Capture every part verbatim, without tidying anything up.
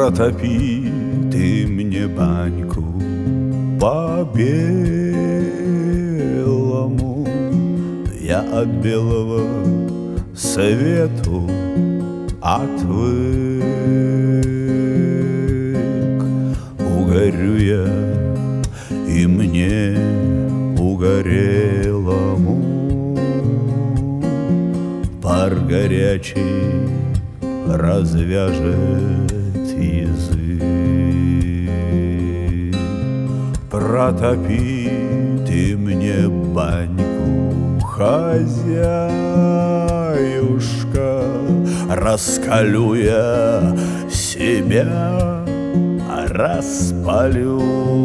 Протопи ты мне баньку по-белому. Я от белого свету отвык. Угорю я и мне угорелому пар горячий развяжет язык. Протопи ты мне баньку, хозяюшка, раскалю я себя, распалю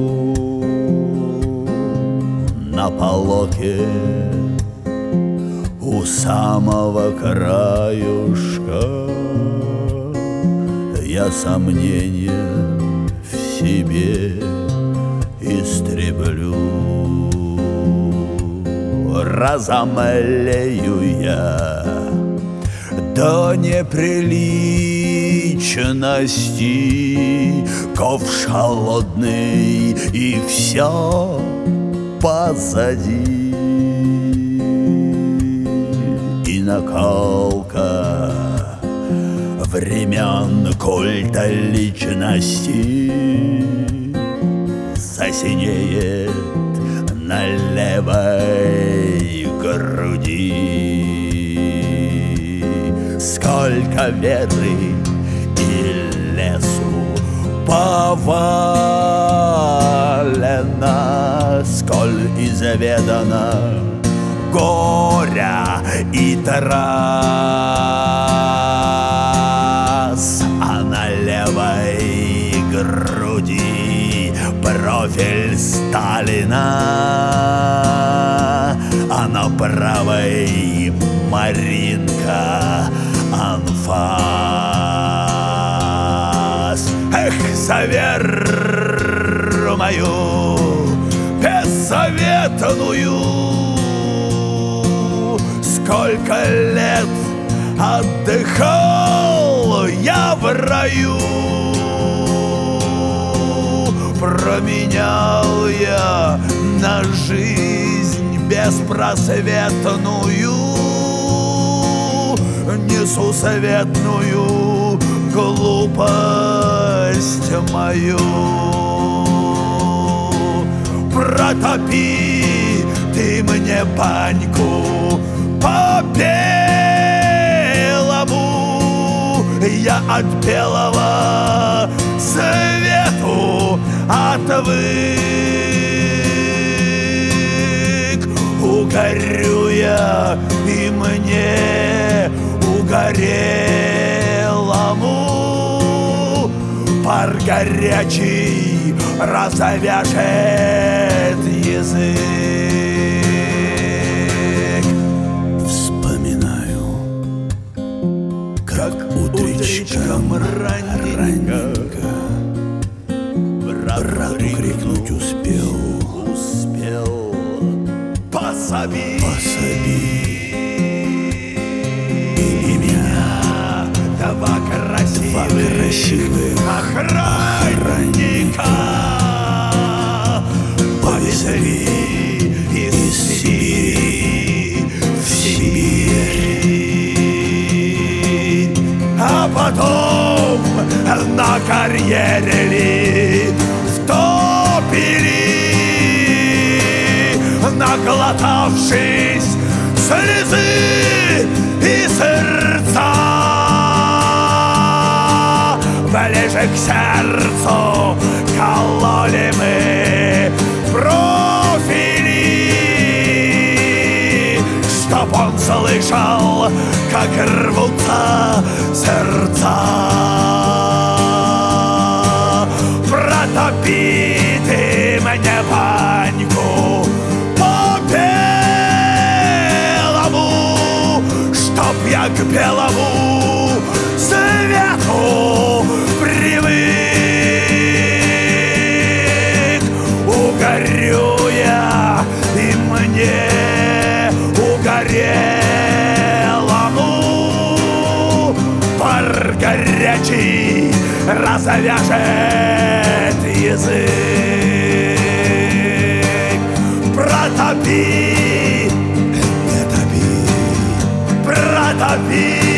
на полоке у самого краюшка. Я сомнения в себе истреблю. Разомлею я до неприличности, ковш холодный и все позади. И наколка времен культа личности засинеет на левой груди. Сколько веры и лесу повалено, сколь изведано горя и трасс, а на левой груди профиль Сталина, а на правой Маринка анфас. Эх, за веру мою бессоветную, сколько лет отдыхал я в раю. Променял я на жизнь беспросветную несусветную глупость мою. Протопи ты мне баньку по-белому, я от белого свету отвык. Угорю я и мне угорелому пар горячий разовяжет язык. Вспоминаю, как утречком ранненько брату крикнуть успел, успел. Пособи, пособи и меня два красивых, два красивых охранника повезли из Сибири в Сибирь, а потом на карьере ли втопили, наглотавшись слезы и сердца. Ближе к сердцу кололи мы профили, чтоб он слышал, как рвутся сердца. Протопи ты мне баньку по-белому, чтоб я к белому свету привык. Угорю я и мне угорелому пар горячий горячий развяжет язык. Протопи, Не топи, протопи